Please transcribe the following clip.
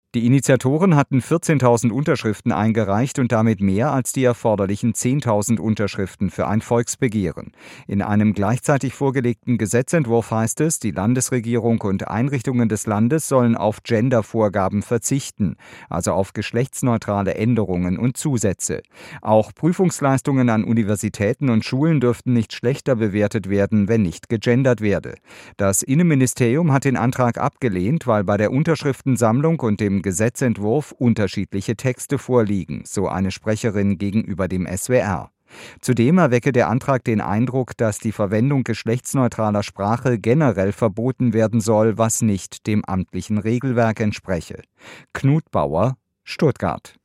Die Initiatoren hatten 14.000 Unterschriften eingereicht und damit mehr als die erforderlichen 10.000 Unterschriften für ein Volksbegehren. In einem gleichzeitig vorgelegten Gesetzentwurf heißt es, die Landesregierung und Einrichtungen des Landes sollen auf Gendervorgaben verzichten, also auf geschlechtsneutrale Änderungen und Zusätze. Auch Prüfungsleistungen an Universitäten und Schulen dürften nicht schlechter bewertet werden, wenn nicht gegendert werde. Das Innenministerium hat den Antrag abgelehnt, weil bei der Unterschriftensammlung und dem Gesetzentwurf unterschiedliche Texte vorliegen, so eine Sprecherin gegenüber dem SWR. Zudem erwecke der Antrag den Eindruck, dass die Verwendung geschlechtsneutraler Sprache generell verboten werden soll, was nicht dem amtlichen Regelwerk entspreche. Knut Bauer, Stuttgart.